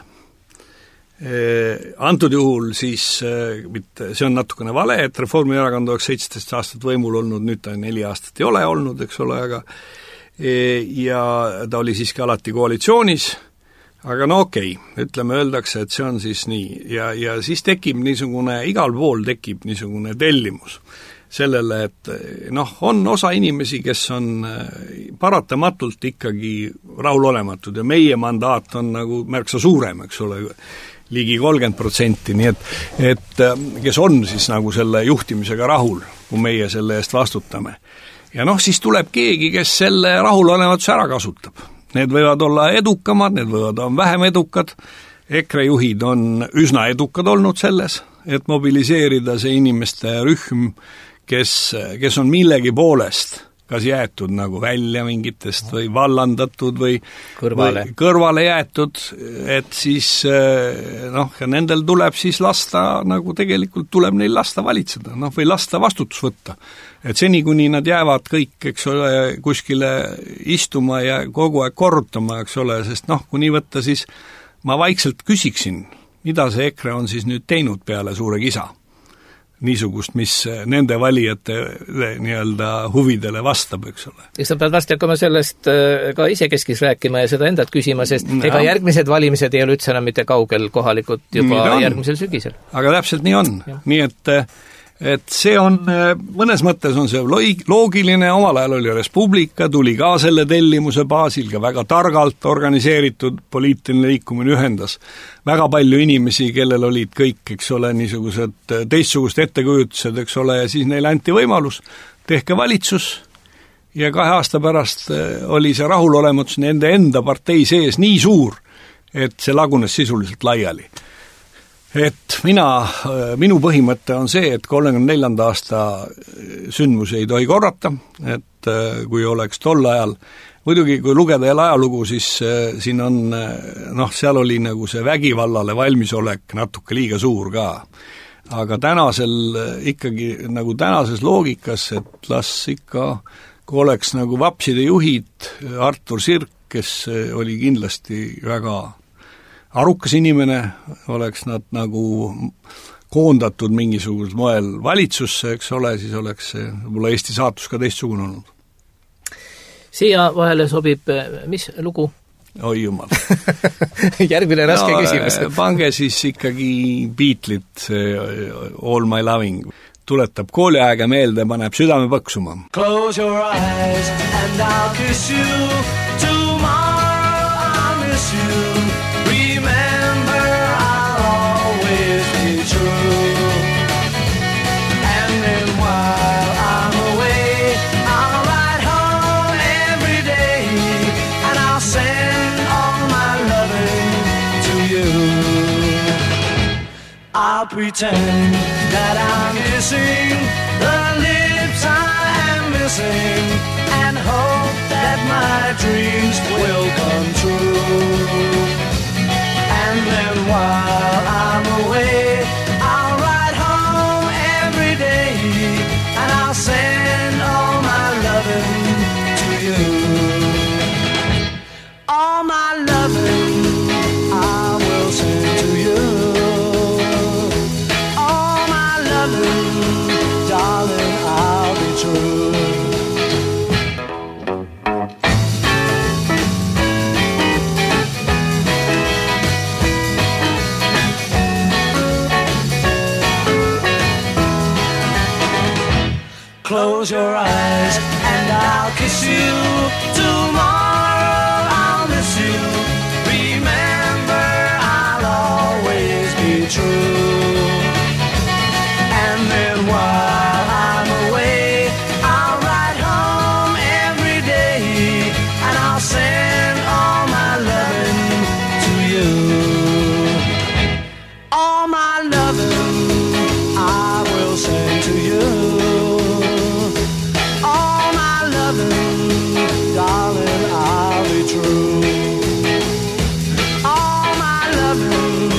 Antud juhul siis, see on natukene vale, et Reformierakond oleks 17 aastat võimul olnud, nüüd ta 4 aastat ei ole olnud, eks ole, aga ja ta oli siiski alati koalitsioonis, aga okei, ütleme, öeldakse, et see on siis nii ja siis tekib niisugune, igal pool tekib niisugune tellimus sellele, et on osa inimesi, kes on paratamatult ikkagi rahulolematud ja meie mandaat on nagu märksa suurem, eks ole, ligi 30%, nii et kes on siis nagu selle juhtimisega rahul, kui meie selle eest vastutame. Ja siis tuleb keegi, kes selle rahulolematuse ära kasutab. Need võivad olla edukamad, need võivad olla vähem edukad. EKRE juhid on üsna edukad olnud selles, et mobiliseerida see inimeste rühm, kes on millegi poolest kas jäetud nagu välja mingitest või vallandatud või kõrvale jäetud, et siis ja nendel tuleb siis lasta, nagu tegelikult tuleb neil lasta valitseda, või lasta vastutus võtta. Et seni, kuni nad jäävad kõik, eks ole, kuskile istuma ja kogu aeg korrutama, eks ole, sest kui nii võtta, siis ma vaikselt küsiksin, mida see EKRE on siis nüüd teinud peale suure kisa. Niisugust, mis nende valijate nii-öelda huvidele vastab, eks ole. Eks sa pead vast hakkama sellest ka isekeskis rääkima ja seda endalt küsima, sest ega järgmised valimised ei ole üldse enam mitte kaugel kohalikud juba järgmisel sügisel. Aga täpselt nii on. Ja. Nii et see on, mõnes mõttes on see loogiline, omal ajal oli Respublika, tuli ka selle tellimuse baasil, ka väga targalt organiseeritud poliitiline liikumine ühendas väga palju inimesi, kellel olid kõik, eks ole, niisugused teistsugused ettekujutused, eks ole, ja siis neile anti võimalus, tehke valitsus ja 2 aasta pärast oli see rahulolematus nende enda partei sees nii suur, et see lagunes sisuliselt laiali. Et minu põhimõte on see, et 34. aasta sündmusi ei tohi korrata, et kui oleks tol ajal, muidugi kui lugeda jälle ajalugu, siis siin on, seal oli nagu see vägivallale valmisolek natuke liiga suur ka. Aga tänases loogikas, et las ikka, kui oleks nagu vapside juhid, Artur Sirk, kes oli kindlasti väga arukas inimene, oleks nad nagu koondatud mingisugusel moel valitsusse, eks ole, siis oleks see võib-olla Eesti saatus ka teistsugune olnud. Siia vahele sobib, mis lugu? Oi jumal. Järgmine raske küsimus. Pange siis ikkagi Beatlit, All My Loving. Tuletab kooliaega meelde, paneb südame põksuma. Close your eyes and I'll kiss you. Tomorrow I'll miss you. Remember I'll always be true. And then while I'm away, I'll ride home every day. And I'll send all my loving to you. I'll pretend that I'm missing the lips I am missing and hope that my dreams will come true. And then while I'm away, I'll ride home every day and I'll send all my loving to you. All my loving I will send to you. Darling, I'll be true. Close your eyes and I'll kiss you. Tomorrow I'll miss you. Remember, I'll always be true. And then while I'm away, I'll ride home every day and I'll send all my loving to you. All my loving I will send to you. All my loving, darling, I'll be true. All my loving,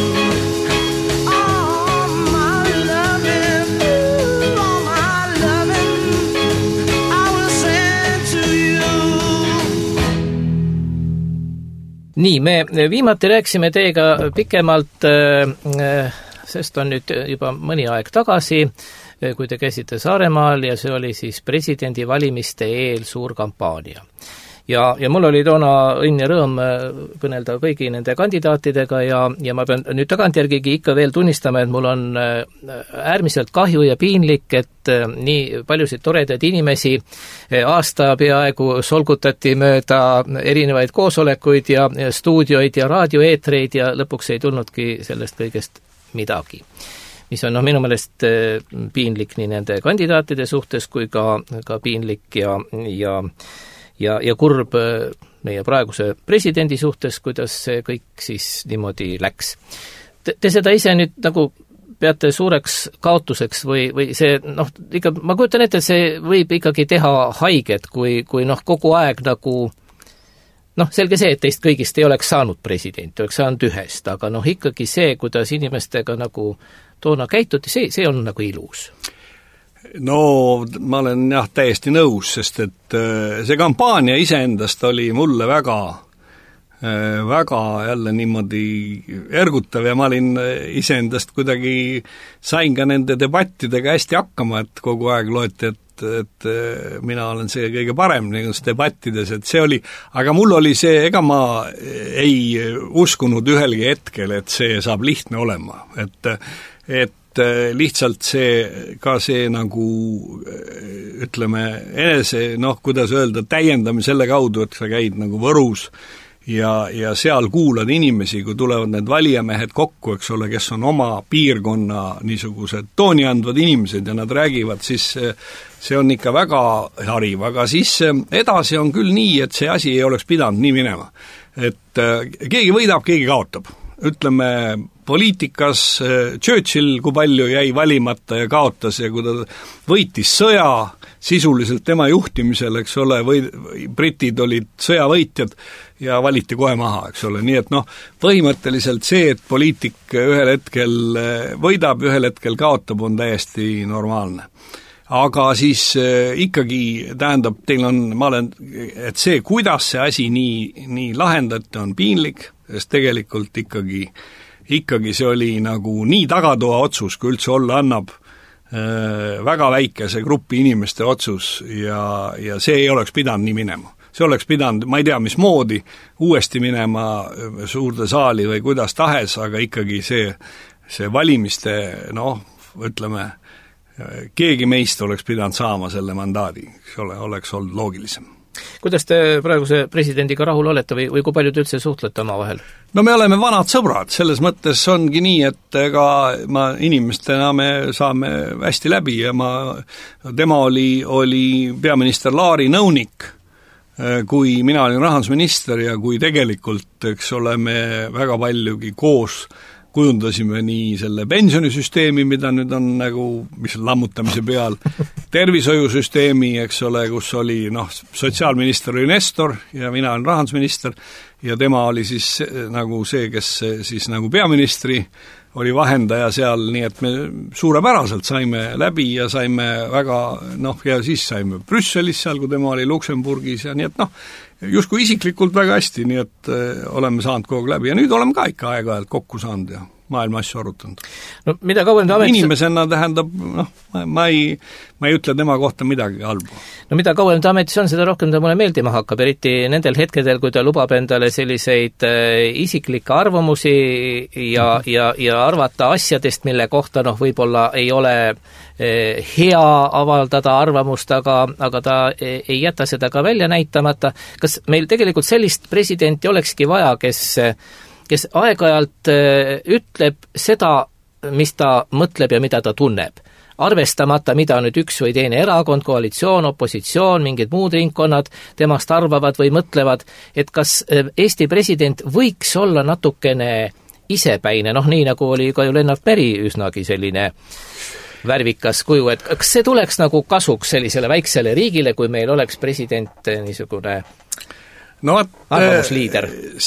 all my loving, all my loving, I will send to you. Nii, me viimati rääkisime teiega pikemalt, sest on nüüd juba mõni aeg tagasi, kui te käisite Saaremaal ja see oli siis presidendivalimiste eel suur kampaania. Ja mul oli toona õnn ja rõõm kõnelda kõigi nende kandidaatidega ja ma pean nüüd tagantjärgigi ikka veel tunnistama, et mul on äärmiselt kahju ja piinlik, et nii paljusid toredaid inimesi aasta peaaegu solgutati mööda erinevaid koosolekuid ja stuudioid ja raadioeetreid ja lõpuks ei tulnudki sellest kõigest midagi. Mis on minu meelest piinlik nii nende kandidaatide suhtes kui ka piinlik ja kurb meie praeguse presidendi suhtes, kuidas see kõik siis niimoodi läks. Te seda ise nüüd nagu peate suureks kaotuseks või see, ikka, ma kujutan ette, et see võib ikkagi teha haiget, kui kogu aeg nagu, selge see, et teist kõigist ei oleks saanud president, oleks saanud ühest, aga ikkagi see, kuidas inimestega nagu toona käituti, see on nagu ilus. No ma olen täiesti nõus, sest et see kampaania iseendast oli mulle väga jälle niimoodi ergutav ja ma olin iseendast kuidagi, sain ka nende debattidega hästi hakkama, et kogu aeg loeti, et mina olen see kõige parem nendes debattides, et see oli, aga mul oli see, ega ma ei uskunud ühelgi hetkel, et see saab lihtne olema, et lihtsalt see nagu ütleme enese, kuidas öelda, täiendame selle kaudu, et sa käid nagu Võrus ja seal kuulad inimesi, kui tulevad need valijamehed kokku, eks ole, kes on oma piirkonna niisugused tooni andvad inimesed ja nad räägivad, siis see on ikka väga hariv, aga siis edasi on küll nii, et see asi ei oleks pidanud nii minema. Et keegi võidab, keegi kaotab. Ütleme, poliitikas Churchill, kui palju jäi valimata ja kaotas ja kui ta võitis sõja sisuliselt tema juhtimisel, eks ole, või britid olid sõjavõitjad ja valiti kohe maha, eks ole, nii et põhimõtteliselt see, et poliitik ühel hetkel võidab, ühel hetkel kaotab, on täiesti normaalne. Aga siis ikkagi tähendab, et see, kuidas see asi nii lahendati, on piinlik, sest tegelikult ikkagi see oli nagu nii tagatoa otsus, kui üldse olla annab, väga väikese grupi inimeste otsus ja see ei oleks pidanud nii minema. See oleks pidanud, ma ei tea, mismoodi, uuesti minema suurde saali või kuidas tahes, aga ikkagi see valimiste, ütleme, keegi meist oleks pidanud saama selle mandaadi, oleks olnud loogilisem. Kuidas te praeguse presidendiga rahul olete või kui palju te üldse suhtlete oma vahel? No me oleme vanad sõbrad, selles mõttes ongi nii, et ega inimestena me saame hästi läbi ja tema oli peaminister Laari nõunik, kui mina olin rahandusminister ja kui tegelikult, eks ole, me väga paljugi koos kujundasime nii selle pensionisüsteemi, mida nüüd on nagu, mis on lammutamise peal, tervishoiusüsteemi, eks ole, kus oli, sotsiaalminister oli Nestor ja mina olen rahandusminister ja tema oli siis nagu see, kes siis nagu peaministri oli vahendaja seal, nii et me suurepäraselt saime läbi ja saime väga, ja siis saime Brüsselis seal, kui tema oli Luksemburgis ja nii et justkui isiklikult väga hästi, nii et oleme saanud kogu läbi ja nüüd oleme ka ikka aeg-ajalt kokku saanud ja maailma asju arutanud. No mida kauem ta ametis... Inimesena tähendab, ma ei ütle tema kohta midagi halbu. No mida kauem ta ametis on, seda rohkem ta mulle meeldima hakkab, eriti nendel hetkedel, kui ta lubab endale selliseid isiklikke arvamusi ja arvata asjadest, mille kohta võib-olla ei ole hea avaldada arvamust, aga ta ei jäta seda ka välja näitamata. Kas meil tegelikult sellist presidenti olekski vaja, kes aeg-ajalt ütleb seda, mis ta mõtleb ja mida ta tunneb, arvestamata, mida nüüd üks või teine erakond, koalitsioon, opositsioon, mingid muud ringkonnad temast arvavad või mõtlevad, et kas Eesti president võiks olla natukene isepäine, nii nagu oli ka ju Lennart Meri üsnagi selline värvikas kuju, et kas see tuleks nagu kasuks sellisele väiksele riigile, kui meil oleks president niisugune arvamusliider?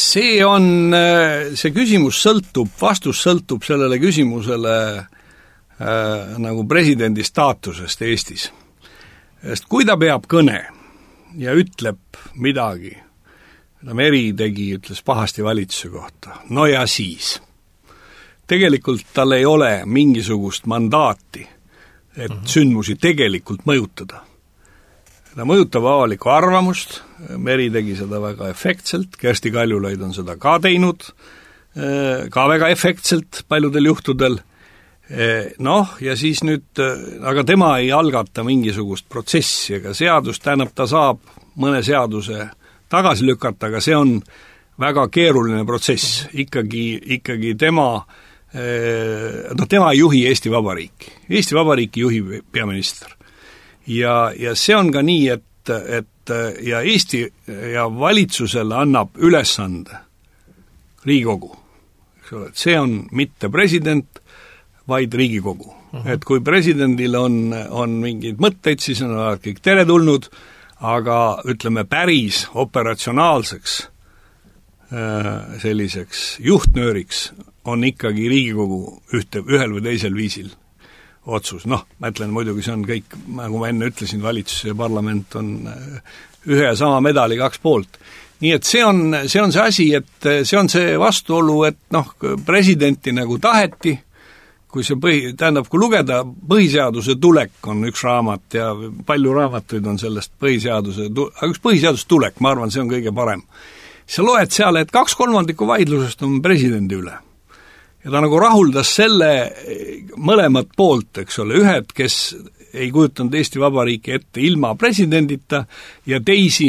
See küsimus vastus sõltub sellele küsimusele nagu presidendi staatusest Eestis. Sest kui ta peab kõne ja ütleb midagi, Meri ütles pahasti valitsuse kohta, ja siis. Tegelikult tal ei ole mingisugust mandaati, et sündmusi tegelikult mõjutada. Ta mõjutab avalikku arvamust, Meri tegi seda väga efektselt, Kersti Kaljulaid on seda ka teinud, ka väga efektselt paljudel juhtudel. Ja siis nüüd, aga tema ei algata mingisugust protsessi ega seadust, tähendab ta saab mõne seaduse tagasi lükata, aga see on väga keeruline protsess. Ikkagi tema ei juhi Eesti Vabariiki. Eesti Vabariiki juhib peaminister. Ja see on ka nii, et ja Eesti ja valitsusele annab ülesande Riigikogu. See on mitte president, vaid Riigikogu. Et kui presidendil on mingeid mõtteid, siis on kõik teretulnud, aga ütleme päris operatsionaalseks selliseks juhtnööriks on ikkagi Riigikogu ühel või teisel viisil otsus. Ma ütlen muidugi, see on kõik, nagu ma enne ütlesin, valitsus ja parlament on ühe ja sama medali kaks poolt. Nii et see on see asi, et see on see vastuolu, et presidenti nagu taheti, kui kui lugeda põhiseaduse tulek on üks raamat ja palju raamatuid on sellest aga üks põhiseaduse tulek, ma arvan, see on kõige parem. Sa loed seal, et 2/3 vaidlusest on presidendi üle. Ja ta nagu rahuldas selle mõlemat poolt, eks ole, ühed, kes ei kujutanud Eesti Vabariiki ette ilma presidendita ja teisi,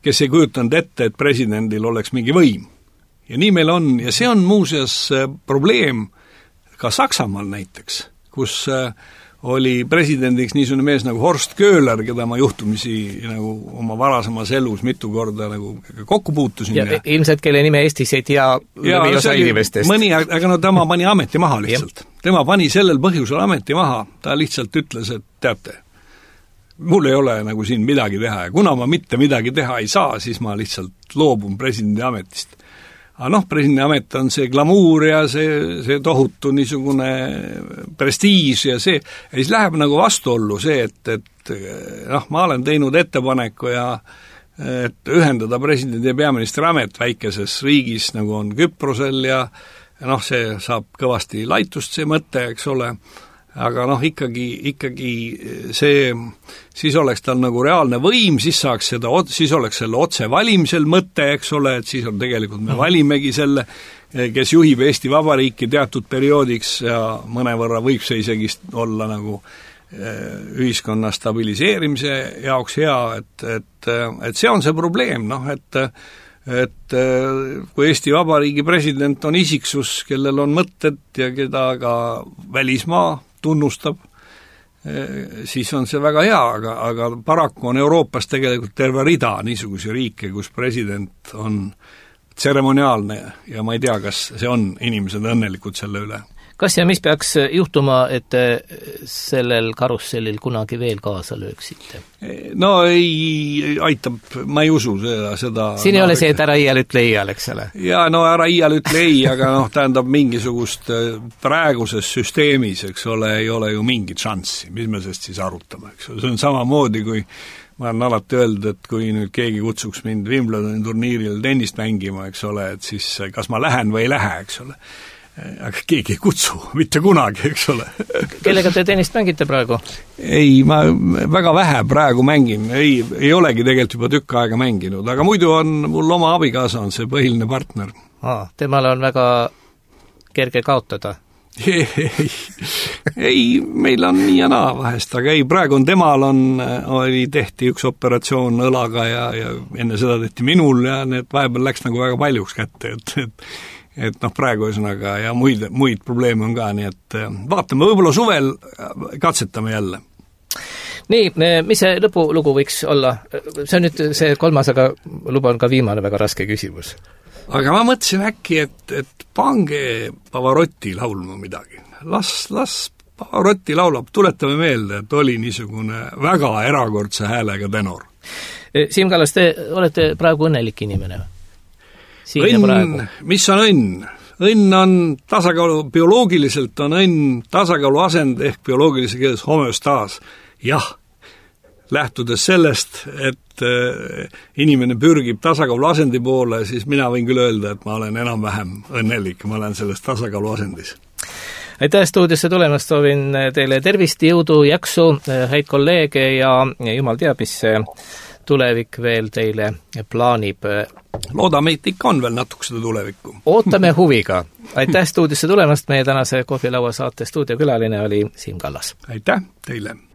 kes ei kujutanud ette, et presidendil oleks mingi võim. Ja nii meil on, ja see on muuseas probleem ka Saksamaal näiteks, kus oli presidendiks niisugune mees nagu Horst Köhler, keda ma juhtumisi nagu oma varasemas elus mitu korda nagu kokku puutusin. Ja ilmselt, kelle nime Eestis ei tea lõviosa inimestest. Aga no tema pani ameti maha lihtsalt. Tema pani sellel põhjusel ameti maha. Ta lihtsalt ütles, et teate, mul ei ole nagu siin midagi teha ja kuna ma mitte midagi teha ei saa, siis ma lihtsalt loobun presidendi ametist. Aga presidendi amet on see glamuur ja see tohutu niisugune prestiiž ja see, ja siis läheb nagu vastuollu see, et ma olen teinud ettepaneku ja et ühendada presidendi ja peaministri amet väikeses riigis, nagu on Küprosel ja see saab kõvasti laitust see mõte, eks ole, aga ikkagi see, siis oleks tal nagu reaalne võim, siis oleks selle otse valimisel mõte, eks ole, et siis on tegelikult me valimegi selle, kes juhib Eesti Vabariiki teatud perioodiks ja mõnevõrra võib see isegi olla nagu ühiskonna stabiliseerimise jaoks hea, et see on see probleem, et kui Eesti Vabariigi president on isiksus, kellel on mõtted ja keda ka välismaa tunnustab, siis on see väga hea, aga paraku on Euroopas tegelikult terve rida niisuguse riike, kus president on tseremoniaalne ja ma ei tea, kas see on inimesed õnnelikud selle üle. Kas ja mis peaks juhtuma, et sellel karussellil kunagi veel kaasa lööksite? No ei aitab, ma ei usu seda. Siin ei ole see, et ära iial ütle iial, eks ole? Ja ära iial ütle ei, aga tähendab mingisugust praeguses süsteemis, eks ole, ei ole ju mingit šanssi, mis me sest siis arutame, eks ole. See on samamoodi, kui ma olen alati öeldud, et kui nüüd keegi kutsuks mind Wimbledoni turniiril tennist mängima, eks ole, et siis kas ma lähen või ei lähe, eks ole. Aga keegi ei kutsu, mitte kunagi, eks ole. Kellega te tennist mängite praegu? Ei, ma väga vähe praegu mängin, ei olegi tegelikult juba tükk aega mänginud, aga muidu on mul oma abikaasa on see põhiline partner. Temal on väga kerge kaotada? Ei, meil on nii ja naa vahest, aga ei, praegu on temal tehti üks operatsioon õlaga ja enne seda tehti minul ja need vahepeal läks nagu väga paljuks kätte, et praegu ühesõnaga ja muid probleeme on ka, nii et vaatame, võib-olla suvel katsetame jälle. Nii, mis see lõpulugu võiks olla? See on nüüd see 3., aga luban ka viimane väga raske küsimus. Aga ma mõtlesin äkki, et pange Pavarotti laulma midagi. Las Pavarotti laulab, tuletame meelde, et oli niisugune väga erakordse häälega tenor. Siim Kallas, te olete praegu õnnelik inimene? Õnn, mis on õnn? Õnn on tasakaalu, bioloogiliselt on õnn tasakaalu asend ehk bioloogilise keeles homöostaas. Jah, lähtudes sellest, et inimene pürgib tasakaalu asendi poole, siis mina võin küll öelda, et ma olen enam-vähem õnnelik, ma olen selles tasakaalu asendis. Aitäh stuudiosse tulemast, soovin teile tervist, jõudu, jaksu, häid kolleege ja jumal teab, mis tulevik veel teile plaanib. Loodame, et ikka on veel natuke seda tulevikku. Ootame huviga. Aitäh stuudiosse tulemast, meie tänase kohvilaua saate stuudiokülaline oli Siim Kallas. Aitäh teile!